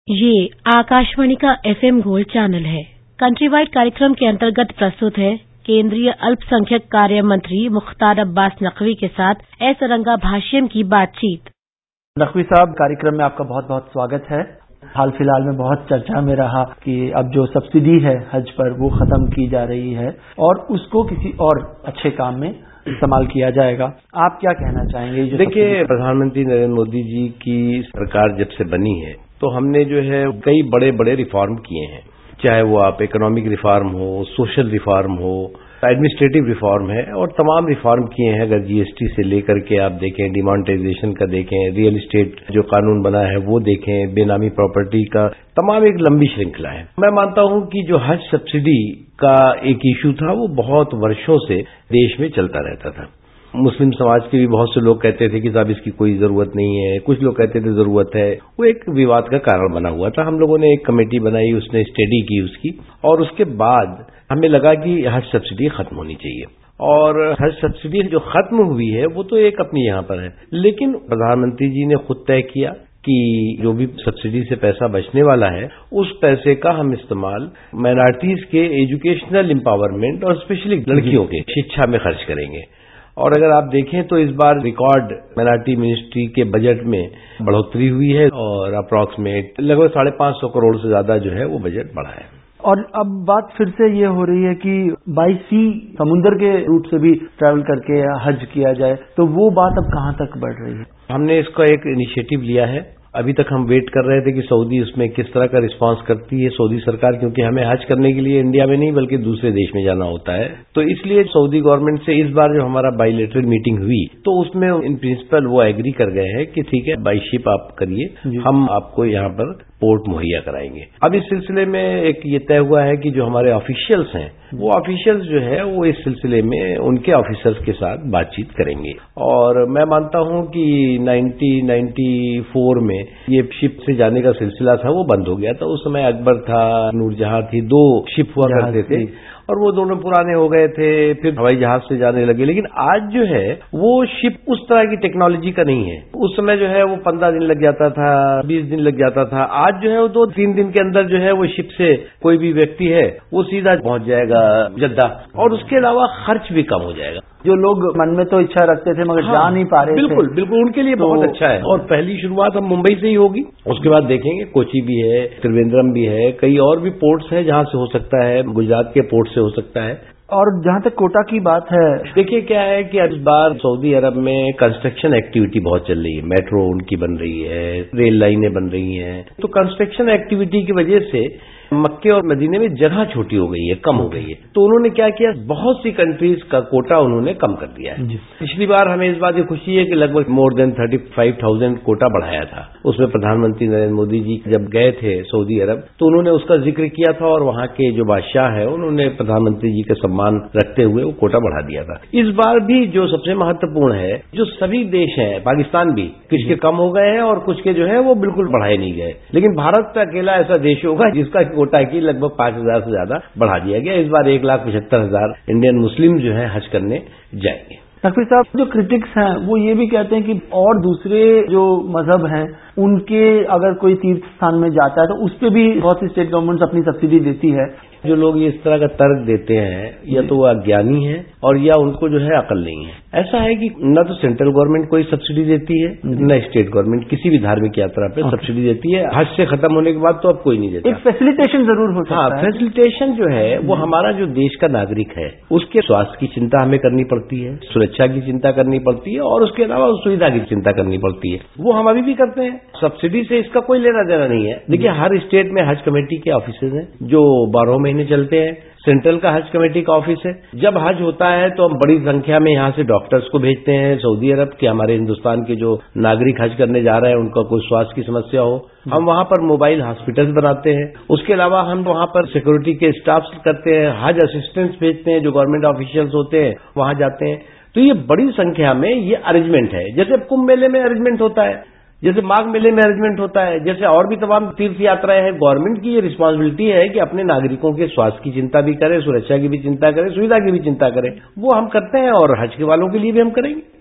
ये आकाशवाणी का FM gold channel है। कंट्री वाइड कार्यक्रम के अंतर्गत प्रस्तुत है केंद्रीय अल्पसंख्यक कार्य मंत्री मुख्तार अब्बास नकवी के साथ ऐसरंगा भाष्यम की बातचीत। नकवी साहब, कार्यक्रम में आपका बहुत बहुत स्वागत है। हाल फिलहाल में बहुत चर्चा में रहा कि अब जो सब्सिडी है हज पर वो खत्म की जा रही है और उसको किसी और अच्छे काम में इस्तेमाल किया जाएगा। आप क्या कहना चाहेंगे? देखिए, प्रधानमंत्री नरेंद्र मोदी जी की सरकार जब से बनी है तो हमने जो है कई बड़े बड़े रिफॉर्म किए हैं, चाहे वो आप इकोनॉमिक रिफॉर्म हो, सोशल रिफॉर्म हो, एडमिनिस्ट्रेटिव रिफॉर्म है और तमाम रिफॉर्म किए हैं। अगर जीएसटी से लेकर के आप देखें, डिमोनेटाइजेशन का देखें, रियल एस्टेट जो कानून बना है वो देखें, बेनामी प्रॉपर्टी का, तमाम एक लंबी श्रृंखला है। मैं मानता हूं कि जो हज सब्सिडी का एक इशू था वो बहुत वर्षों से देश में चलता रहता था। मुस्लिम समाज के भी बहुत से लोग कहते थे कि साहब इसकी कोई जरूरत नहीं है, कुछ लोग कहते थे जरूरत है। वो एक विवाद का कारण बना हुआ था। हम लोगों ने एक कमेटी बनाई, उसने स्टडी की उसकी, और उसके बाद हमें लगा कि हज सब्सिडी खत्म होनी चाहिए। और हज सब्सिडी जो खत्म हुई है वो तो एक अपनी यहां पर है, लेकिन प्रधानमंत्री जी ने खुद तय किया कि जो भी सब्सिडी से पैसा बचने वाला है उस पैसे का हम इस्तेमाल माइनॉरिटीज के एजुकेशनल एम्पावरमेंट और स्पेशली लड़कियों के शिक्षा में खर्च करेंगे। और अगर आप देखें तो इस बार रिकॉर्ड माइनॉरिटी मिनिस्ट्री के बजट में बढ़ोतरी हुई है और अप्रॉक्सीमेट लगभग 550 करोड़ से ज्यादा जो है वो बजट बढ़ा है। और अब बात फिर से ये हो रही है कि बाई सी समुद्र के रूट से भी ट्रैवल करके हज किया जाए, तो वो बात अब कहां तक बढ़ रही है? हमने इसका एक इनिशिएटिव लिया है। अभी तक हम वेट कर रहे थे कि सऊदी उसमें किस तरह का रिस्पांस करती है सऊदी सरकार, क्योंकि हमें हज करने के लिए इंडिया में नहीं बल्कि दूसरे देश में जाना होता है। तो इसलिए सऊदी गवर्नमेंट से इस बार जो हमारा बायलैटरल मीटिंग हुई तो उसमें इन प्रिंसिपल वो एग्री कर गए हैं कि ठीक है, बाई शिप आप करिए, हम आपको यहाँ पर पोर्ट मुहैया कराएंगे। अब इस सिलसिले में एक ये तय हुआ है कि जो हमारे ऑफिशियल्स हैं वो ऑफिशियल्स जो है वो इस सिलसिले में उनके ऑफिसर्स के साथ बातचीत करेंगे। और मैं मानता हूं कि 1994 में ये शिप से जाने का सिलसिला था वो बंद हो गया था। उस समय अकबर था, नूरजहां थी, 2 शिप हुआ करते थे और वो दोनों पुराने हो गए थे, फिर हवाई जहाज से जाने लगे। लेकिन आज जो है वो शिप उस तरह की टेक्नोलॉजी का नहीं है। उस समय जो है वो 15 दिन लग जाता था, 20 दिन लग जाता था। आज जो है वो 2-3 दिन के अंदर जो है वो शिप से कोई भी व्यक्ति है वो सीधा पहुंच जाएगा जद्दा, और उसके अलावा खर्च भी कम हो जाएगा। जो लोग मन में तो इच्छा रखते थे मगर जा नहीं पा रहे थे, बिल्कुल उनके लिए बहुत अच्छा है। और पहली शुरुआत हम मुंबई से ही होगी, उसके बाद देखेंगे कोची भी है, त्रिवेंद्रम भी है, कई और भी पोर्ट्स हैं जहां से हो सकता है, गुजरात के पोर्ट से हो सकता है। और जहां तक कोटा की बात है, देखिए क्या है कि इस बार सऊदी अरब में कंस्ट्रक्शन एक्टिविटी बहुत चल रही है। मेट्रो उनकी बन रही है, रेल लाइनें बन रही हैं। तो कंस्ट्रक्शन एक्टिविटी की वजह से मक्के और मदीने में जगह छोटी हो गई है, कम हो गई है। तो उन्होंने क्या किया, बहुत सी कंट्रीज का कोटा उन्होंने कम कर दिया है। पिछली बार हमें इस बात की खुशी है कि लगभग मोर देन 35,000 कोटा बढ़ाया था। उसमें प्रधानमंत्री नरेंद्र मोदी जी जब गए थे सऊदी अरब तो उन्होंने उसका जिक्र किया था और वहां के जो बादशाह है उन्होंने प्रधानमंत्री जी का सम्मान रखते हुए वो कोटा बढ़ा दिया था। इस बार भी जो सबसे महत्वपूर्ण है, जो सभी देश हैं, पाकिस्तान भी कुछ के कम हो गए हैं और कुछ के जो है वो बिल्कुल बढ़ाए नहीं गए, लेकिन भारत का अकेला ऐसा देश होगा जिसका कोटा की लगभग 5,000 से ज्यादा बढ़ा दिया गया। इस बार 1,75,000 इंडियन मुस्लिम जो है हज करने जाएंगे। नकवी साहब, जो क्रिटिक्स हैं वो ये भी कहते हैं कि और दूसरे जो मजहब हैं उनके अगर कोई तीर्थ स्थान में जाता है तो उस पर भी बहुत सी स्टेट गवर्नमेंट्स अपनी सब्सिडी देती है। जो लोग इस तरह का तर्क देते हैं या तो वो अज्ञानी है और या उनको जो है अकल नहीं है। ऐसा है कि न तो सेंट्रल गवर्नमेंट कोई सब्सिडी देती है, न स्टेट गवर्नमेंट किसी भी धार्मिक यात्रा पे सब्सिडी देती है। हज से खत्म होने के बाद तो अब कोई नहीं देता। एक फैसिलिटेशन जरूर हो सकता है। फैसिलिटेशन जो है वो हमारा जो देश का नागरिक है उसके स्वास्थ्य की चिंता हमें करनी पड़ती है, सुरक्षा की चिंता करनी पड़ती है और उसके अलावा उस सुविधा की चिंता करनी पड़ती है। वो हम अभी भी करते हैं। सब्सिडी से इसका कोई लेना देना नहीं है। देखिए, हर स्टेट में हज कमेटी के ऑफिसेज हैं जो 12 महीने चलते हैं। सेंट्रल का हज कमेटी का ऑफिस है। जब हज होता है तो हम बड़ी संख्या में यहाँ से डॉक्टर्स को भेजते हैं सऊदी अरब के। हमारे हिंदुस्तान के जो नागरिक हज करने जा रहे हैं उनका कोई स्वास्थ्य की समस्या हो, हम वहां पर मोबाइल हॉस्पिटल्स बनाते हैं। उसके अलावा हम वहां पर सिक्योरिटी के स्टाफ करते हैं, हज असिस्टेंट्स भेजते हैं जो गवर्नमेंट ऑफिशियल्स होते हैं, वहां जाते हैं। तो ये बड़ी संख्या में ये अरेंजमेंट है। जैसे कुंभ मेले में अरेंजमेंट होता है, जैसे माघ मेले में अरेंजमेंट होता है, जैसे और भी तमाम तीर्थ यात्राएं हैं। गवर्नमेंट की ये रिस्पांसिबिलिटी है कि अपने नागरिकों के स्वास्थ्य की चिंता भी करे, सुरक्षा की भी चिंता करे, सुविधा की भी चिंता करे। वो हम करते हैं और हज के वालों के लिए भी हम करेंगे।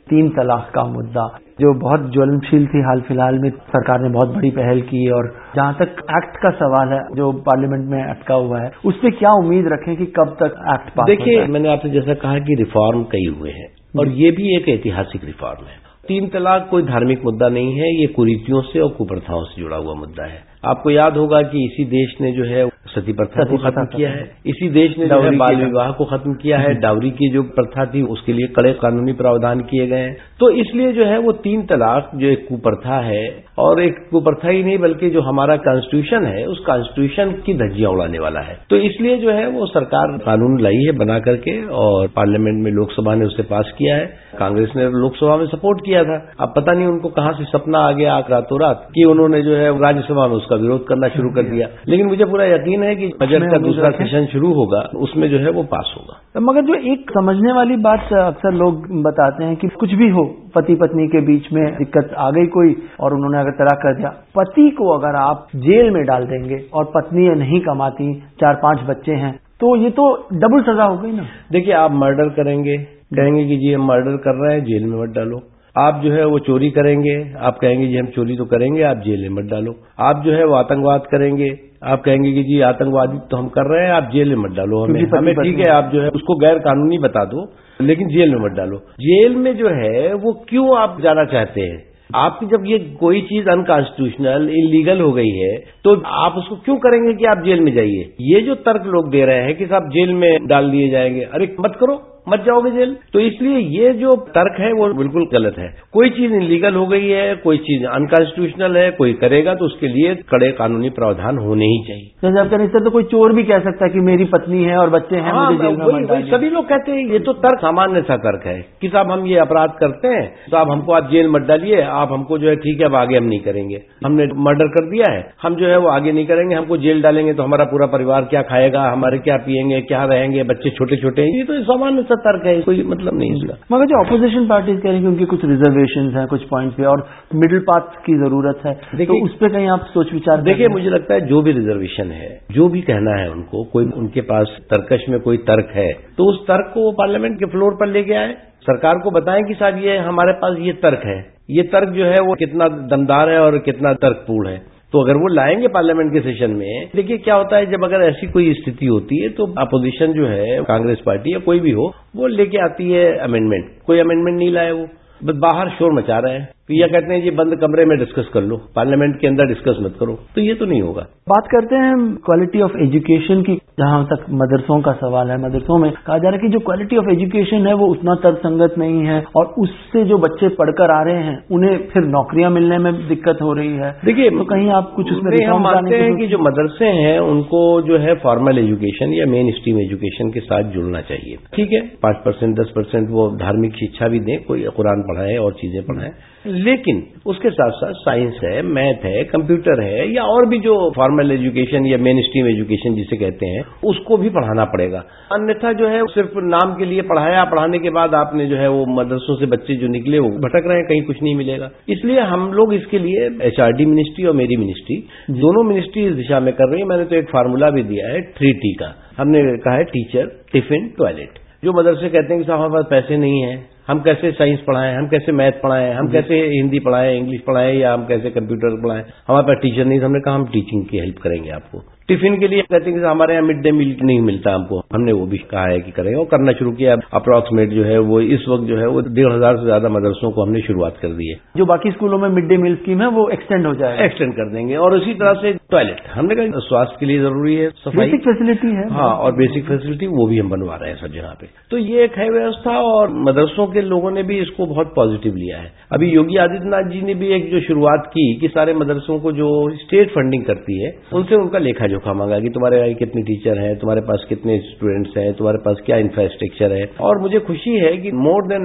3 तलाक का मुद्दा जो बहुत ज्वलनशील थी, हाल फिलहाल में सरकार ने बहुत बड़ी पहल की, और जहां तक एक्ट का सवाल है जो पार्लियामेंट में अटका हुआ है, उस पर क्या उम्मीद रखें कि कब तक एक्ट पास? देखिए, मैंने आपसे जैसा कहा कि रिफॉर्म कई हुए हैं और ये भी एक ऐतिहासिक रिफॉर्म है। 3 तलाक कोई धार्मिक मुद्दा नहीं है, ये कुरीतियों से और कुप्रथाओं से जुड़ा हुआ मुद्दा है। आपको याद होगा कि इसी देश ने जो है सती प्रथा को खत्म किया है, इसी देश ने जो है बाल विवाह को खत्म किया है, डाउरी की जो प्रथा थी उसके लिए कड़े कानूनी प्रावधान किए गए हैं। तो इसलिए जो है वो 3 तलाक जो एक कुप्रथा है, और एक कुप्रथा ही नहीं बल्कि जो हमारा कॉन्स्टिट्यूशन है उस कॉन्स्टिट्यूशन की धज्जियां उड़ाने वाला है। तो इसलिए जो है वो सरकार कानून लाई है बना करके, और पार्लियामेंट में लोकसभा ने उसे पास किया है। कांग्रेस ने लोकसभा में सपोर्ट किया था। अब पता नहीं उनको कहां से सपना आ गया रातों रात कि उन्होंने जो है राज्यसभा में उसका विरोध करना शुरू कर दिया। लेकिन मुझे पूरा यकीन है कि बजट का दूसरा सेशन शुरू होगा, उसमें जो है वो पास होगा। मगर जो एक समझने वाली बात अक्सर लोग बताते हैं कि कुछ भी हो, पति पत्नी के बीच में दिक्कत आ गई कोई और उन्होंने अगर तलाक कर दिया, पति को अगर आप जेल में डाल देंगे और पत्नी नहीं कमाती, 4-5 बच्चे हैं, तो ये तो डबल सजा हो गई ना। देखिए, आप मर्डर करेंगे, कहेंगे कि जी हम मर्डर कर रहे हैं, जेल में मत डालो। आप जो है वो चोरी करेंगे, आप कहेंगे जी हम चोरी तो करेंगे, आप जेल में मत डालो। आप जो है वो आतंकवाद करेंगे, आप कहेंगे कि जी आतंकवादी तो हम कर रहे हैं, आप जेल में मत डालो हमें ठीक है, आप जो है उसको गैर कानूनी बता दो लेकिन जेल में मत डालो। जेल में जो है वो क्यों आप जाना चाहते हैं? आपकी जब ये कोई चीज अनकॉन्स्टिट्यूशनल इलीगल हो गई है तो आप उसको क्यों करेंगे कि आप जेल में जाइए? ये जो तर्क लोग दे रहे हैं कि साहब जेल में डाल दिए जाएंगे, अरे मत करो, मत जाओगे जेल। तो इसलिए ये जो तर्क है वो बिल्कुल गलत है। कोई चीज इलीगल हो गई है, कोई चीज अनकॉन्स्टिट्यूशनल है, कोई करेगा तो उसके लिए कड़े कानूनी प्रावधान होने ही चाहिए। जैसे आप कहें तो कोई चोर भी कह सकता है कि मेरी पत्नी है और बच्चे हैं, मुझे जेल में मत डालिए। सभी लोग कहते हैं, ये तो तर्क सामान्य सा तर्क है कि साहब हम ये अपराध करते हैं तो आप हमको आप जेल मत डालिए, आप हमको जो है ठीक है अब आगे हम नहीं करेंगे, हमने मर्डर कर दिया है, हम जो है वो आगे नहीं करेंगे, हमको जेल डालेंगे तो हमारा पूरा परिवार क्या खाएगा, हमारे क्या पिएंगे, क्या रहेंगे, बच्चे छोटे छोटे हैं। ये तो सामान्य सा तर्क है, कोई मतलब नहीं इसका। मगर जो अपोजिशन पार्टीज कह रही हैं कि उनकी कुछ रिजर्वेशंस हैं कुछ पॉइंट पे और मिडिल पाथ की जरूरत है, तो उस पर कहीं आप सोच विचार? देखिए, मुझे लगता है जो भी रिजर्वेशन है, जो भी कहना है उनको, कोई उनके पास तर्कश में कोई तर्क है तो उस तर्क को वो पार्लियामेंट के फ्लोर पर लेके आए, सरकार को बताएं कि साहब ये हमारे पास ये तर्क है, ये तर्क जो है वो कितना दमदार है और कितना तर्कपूर्ण है। तो अगर वो लाएंगे पार्लियामेंट के सेशन में, देखिए क्या होता है जब अगर ऐसी कोई स्थिति होती है तो अपोजिशन जो है, कांग्रेस पार्टी या कोई भी हो, वो लेके आती है अमेंडमेंट। कोई अमेंडमेंट नहीं लाए, वो बस बाहर शोर मचा रहे हैं, या कहते हैं जी बंद कमरे में डिस्कस कर लो, पार्लियामेंट के अंदर डिस्कस मत करो। तो ये तो नहीं होगा। बात करते हैं क्वालिटी ऑफ एजुकेशन की, जहां तक मदरसों का सवाल है। मदरसों में कहा जा रहा है कि जो क्वालिटी ऑफ एजुकेशन है वो उतना तर्कसंगत नहीं है, और उससे जो बच्चे पढ़कर आ रहे हैं उन्हें फिर नौकरियां मिलने में दिक्कत हो रही है। देखिए, तो कहीं आप कुछ उसमें हम मानते हैं कि जो मदरसे हैं उनको जो है फॉर्मल एजुकेशन या मेन स्ट्रीम एजुकेशन के साथ जुड़ना चाहिए। ठीक है, 5% 10% वो धार्मिक शिक्षा भी दें, कोई कुरान पढ़ाए और चीजें पढ़ाएं, लेकिन उसके साथ साथ साइंस है, मैथ है, कंप्यूटर है, या और भी जो फॉर्मल एजुकेशन या मेन स्ट्रीम एजुकेशन जिसे कहते हैं उसको भी पढ़ाना पड़ेगा। अन्यथा जो है सिर्फ नाम के लिए पढ़ाया, पढ़ाने के बाद आपने जो है वो मदरसों से बच्चे जो निकले वो भटक रहे हैं, कहीं कुछ नहीं मिलेगा। इसलिए हम लोग इसके लिए HRD मिनिस्ट्री और मेरी मिनिस्ट्री दोनों मिनिस्ट्री इस दिशा में कर रही है। मैंने तो एक फार्मूला भी दिया है 3T का। हमने कहा है टीचर, टिफिन, टॉयलेट। जो मदरसे कहते हैं कि साहब हमारे पास पैसे नहीं है, हम कैसे साइंस पढ़ाएं, हम कैसे मैथ पढ़ाएं, हम कैसे हिंदी पढ़ाएं, इंग्लिश पढ़ाएं, या हम कैसे कंप्यूटर पढ़ाएं, हमारे पास टीचर नहीं। हमने कहा हम टीचिंग की हेल्प करेंगे आपको। टिफिन के लिए कहते हैं कि हमारे यहाँ मिड डे मील नहीं मिलता हमको, हमने वो भी कहा है कि करेंगे और करना शुरू किया। अप्रॉक्सीमेट जो है वो इस वक्त जो है वो 1,500 से ज्यादा मदरसों को हमने शुरुआत कर दी है। जो बाकी स्कूलों में मिड डे मील स्कीम है वो एक्सटेंड हो जाएगा, एक्सटेंड कर देंगे। और उसी तरह से टॉयलेट, हमने कहा स्वास्थ्य के लिए जरूरी है, सफाई बेसिक फैसिलिटी है। हाँ, और बेसिक फैसिलिटी वो भी हम बनवा रहे हैं सब जगह पे। तो ये एक है व्यवस्था, और मदरसों के लोगों ने भी इसको बहुत पॉजिटिव लिया है। अभी योगी आदित्यनाथ जी ने भी एक जो शुरुआत की कि सारे मदरसों को जो स्टेट फंडिंग करती है उनसे उनका लेखा जोखा मांगा कि तुम्हारे यहाँ कितने टीचर हैं, तुम्हारे पास कितने स्टूडेंट्स हैं, तुम्हारे पास क्या इंफ्रास्ट्रक्चर है। और मुझे खुशी है कि मोर देन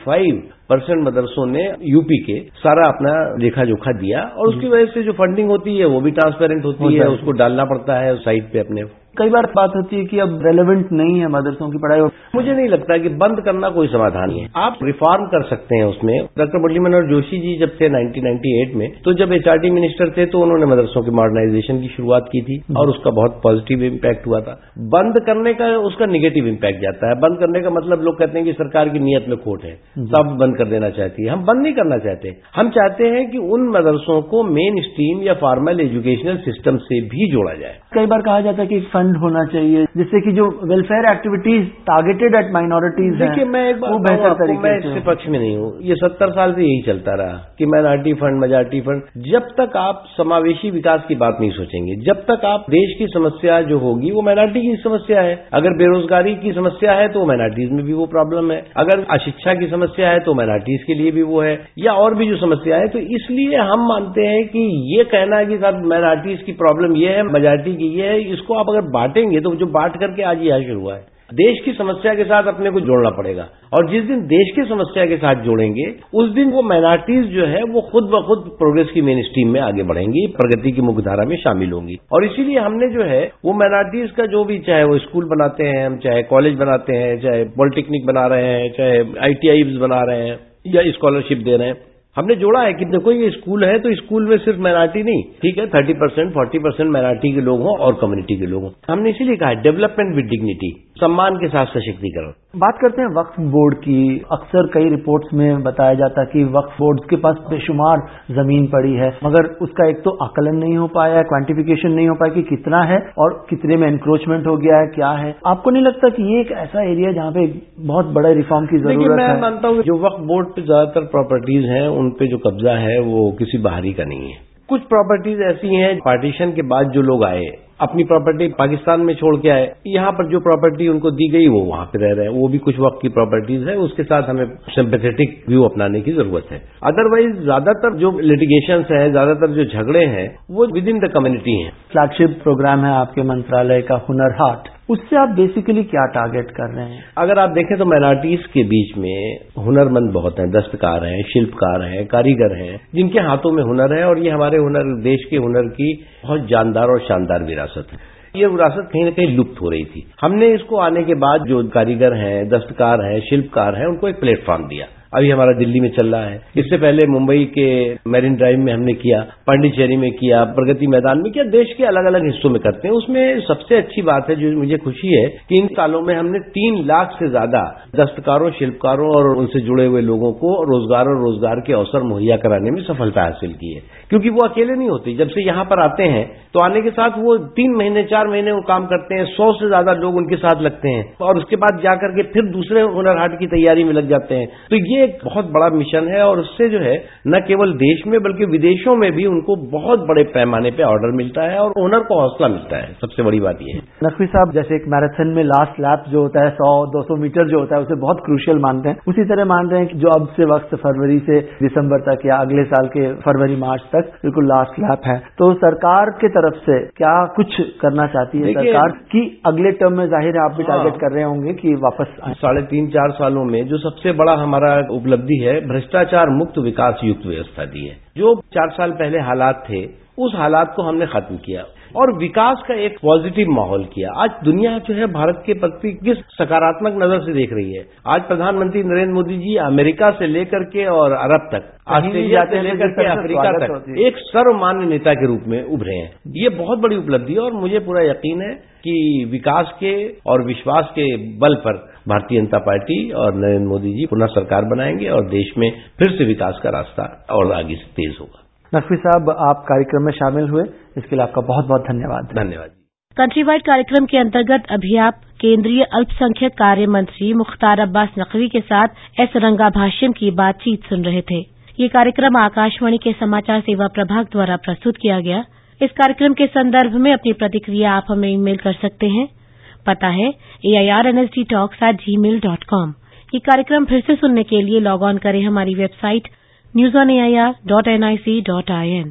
95% मदरसों ने यूपी के सारा अपना लेखा जोखा दिया, और उसकी वजह से जो फंडिंग होती है वो भी ट्रांसपेरेंट होती है, उसको डालना पड़ता है साइट पे अपने। कई बार बात होती है कि अब रेलेवेंट नहीं है मदरसों की पढ़ाई, और मुझे नहीं लगता कि बंद करना कोई समाधान है। आप रिफॉर्म कर सकते हैं उसमें। डॉक्टर मुरली मनोहर जोशी जी जब थे 1998 में, तो जब HRD मिनिस्टर थे तो उन्होंने मदरसों की मॉडर्नाइजेशन की शुरुआत की थी और उसका बहुत पॉजिटिव इम्पैक्ट हुआ था। बंद करने का उसका निगेटिव इम्पैक्ट जाता है। बंद करने का मतलब लोग कहते हैं कि सरकार की नीयत में खोट है, सब बंद कर देना चाहती है। हम बंद नहीं करना चाहते। हम चाहते हैं कि उन मदरसों को मेन स्ट्रीम या फॉर्मल एजुकेशनल सिस्टम से भी जोड़ा जाए। कई बार कहा जाता है कि फंड होना चाहिए जिससे कि जो welfare activities targeted at minorities हैं, देखिए, मैं एक बात वो बेहतर तरीके मैं इसके पक्ष में नहीं हूँ। ये 70 साल से यही चलता रहा कि माइनॉरिटी फंड, मेजॉरिटी फंड। जब तक आप समावेशी विकास की बात नहीं सोचेंगे, जब तक आप देश की समस्या जो होगी वो माइनॉरिटी की समस्या है। अगर बेरोजगारी की समस्या है तो माइनॉरिटीज में भी वो प्रॉब्लम है। अगर अशिक्षा की समस्या है तो माइनॉरिटीज के लिए भी वो है, या और भी जो समस्या है। तो इसलिए हम मानते हैं कि ये कहना है कि साहब माइनॉरिटीज की प्रॉब्लम ये है, मेजॉरिटी की ये है, इसको आप अगर बांटेंगे तो जो बांट करके आज यह शुरू हुआ है। देश की समस्या के साथ अपने को जोड़ना पड़ेगा, और जिस दिन देश की समस्या के साथ जोड़ेंगे उस दिन वो माइनॉरिटीज जो है वो खुद ब खुद प्रोग्रेस की मेन स्ट्रीम में आगे बढ़ेंगी, प्रगति की मुख्यधारा में शामिल होंगी। और इसीलिए हमने जो है वो माइनॉरिटीज का जो भी, चाहे वो स्कूल बनाते हैं हम, चाहे कॉलेज बनाते हैं, चाहे पॉलिटेक्निक बना रहे हैं, चाहे ITI बना रहे हैं या स्कॉलरशिप दे रहे हैं, हमने जोड़ा है कि देखो ये स्कूल है तो स्कूल में सिर्फ माइनॉरिटी नहीं, ठीक है, 30% 40% माइनॉरिटी के लोग हों और कम्युनिटी के लोग हों। हमने इसीलिए कहा डेवलपमेंट विद डिग्निटी, सम्मान के साथ सशक्तिकरण। बात करते हैं वक्फ बोर्ड की। अक्सर कई रिपोर्ट्स में बताया जाता है कि वक्फ बोर्ड के पास बेशुमार जमीन पड़ी है, मगर उसका एक तो आकलन नहीं हो पाया, क्वांटिफिकेशन नहीं हो पाया कि कितना है और कितने में एनक्रोचमेंट हो गया है, क्या है। आपको नहीं लगता कि ये एक ऐसा एरिया है जहां पे बहुत बड़े रिफॉर्म की जरूरत है? मैं मानता हूँ जो वक्फ बोर्ड पे ज्यादातर प्रॉपर्टीज हैं उन पे जो कब्जा है वो किसी बाहरी का नहीं है। कुछ प्रॉपर्टीज ऐसी हैं पार्टीशन के बाद जो लोग आए अपनी प्रॉपर्टी पाकिस्तान में छोड़ के आए, यहाँ पर जो प्रॉपर्टी उनको दी गई वो वहां पे रह रहे हैं, वो भी कुछ वक्त की प्रॉपर्टीज है। उसके साथ हमें सिंपैथेटिक व्यू अपनाने की जरूरत है। अदरवाइज ज्यादातर जो लिटिगेशंस हैं, ज्यादातर जो झगड़े हैं वो विद इन द कम्युनिटी हैं। फ्लैगशिप प्रोग्राम है आपके मंत्रालय का हुनर हाट, उससे आप बेसिकली क्या टारगेट कर रहे हैं? अगर आप देखें तो माइनॉरिटीज के बीच में हुनरमंद बहुत हैं, दस्तकार हैं, शिल्पकार हैं, कारीगर हैं, जिनके हाथों में हुनर है, और ये हमारे हुनर, देश के हुनर की बहुत जानदार और शानदार विरासत है। ये विरासत कहीं न कहीं लुप्त हो रही थी। हमने इसको आने के बाद जो कारीगर हैं, दस्तकार हैं, शिल्पकार हैं, उनको एक प्लेटफॉर्म दिया। अभी हमारा दिल्ली में चल रहा है, इससे पहले मुंबई के मैरिन ड्राइव में हमने किया, पांडिचेरी में किया, प्रगति मैदान में किया, देश के अलग अलग हिस्सों में करते हैं। उसमें सबसे अच्छी बात है जो मुझे खुशी है कि इन सालों में हमने 3 लाख से ज्यादा दस्तकारों, शिल्पकारों और उनसे जुड़े हुए लोगों को रोजगार और रोजगार के अवसर मुहैया कराने में सफलता हासिल की है। क्योंकि वो अकेले नहीं होते, जब से यहाँ पर आते हैं तो आने के साथ वो 3 महीने 4 महीने वो काम करते हैं, 100 से ज्यादा लोग उनके साथ लगते हैं, और उसके बाद जाकर के फिर दूसरे हुनर हाट की तैयारी में लग जाते हैं। तो ये एक बहुत बड़ा मिशन है, और उससे जो है न केवल देश में बल्कि विदेशों में भी उनको बहुत बड़े पैमाने पे ऑर्डर मिलता है और हुनर को हौसला मिलता है। सबसे बड़ी बात ये है। नकवी साहब, जैसे एक मैराथन में लास्ट लैप जो होता है 100-200 मीटर जो होता है उसे बहुत क्रूशियल मानते हैं, उसी तरह मान रहे हैं कि जो अब से वक्त फरवरी से दिसंबर तक या अगले साल के फरवरी मार्च तक बिल्कुल लास्ट लैप है। तो सरकार की तरफ से क्या कुछ करना चाहती है सरकार कि अगले टर्म में, जाहिर है आप भी टारगेट कर रहे होंगे कि वापस 3.5-4 सालों में जो सबसे बड़ा हमारा उपलब्धि है, भ्रष्टाचार मुक्त विकास युक्त व्यवस्था दी है। जो 4 साल पहले हालात थे उस हालात को हमने खत्म किया और विकास का एक पॉजिटिव माहौल किया। आज दुनिया जो है भारत के प्रति किस सकारात्मक नजर से देख रही है। आज प्रधानमंत्री नरेंद्र मोदी जी अमेरिका से लेकर के और अरब तक, ऑस्ट्रेलिया से लेकर के अफ्रीका तक एक सर्वमान्य नेता के रूप में उभरे हैं। ये बहुत बड़ी उपलब्धि है, और मुझे पूरा यकीन है कि विकास के और विश्वास के बल पर भारतीय जनता पार्टी और नरेंद्र मोदी जी पुनः सरकार बनाएंगे और देश में फिर से विकास का रास्ता और आगे से तेज होगा। नकवी साहब, आप कार्यक्रम में शामिल हुए, इसके लिए आपका बहुत बहुत धन्यवाद। धन्यवाद। कंट्रीवाइड कार्यक्रम के अंतर्गत अभी आप केंद्रीय अल्पसंख्यक कार्य मंत्री मुख्तार अब्बास नकवी के साथ एस रंगा भाष्यम की बातचीत सुन रहे थे। ये कार्यक्रम आकाशवाणी के समाचार सेवा प्रभाग द्वारा प्रस्तुत किया गया। इस कार्यक्रम के संदर्भ में अपनी प्रतिक्रिया आप हमें ईमेल कर सकते हैं। पता है airnsdtalks@gmail.com। ये कार्यक्रम फिर से सुनने के लिए लॉग ऑन करें हमारी वेबसाइट newsonair.nic.in।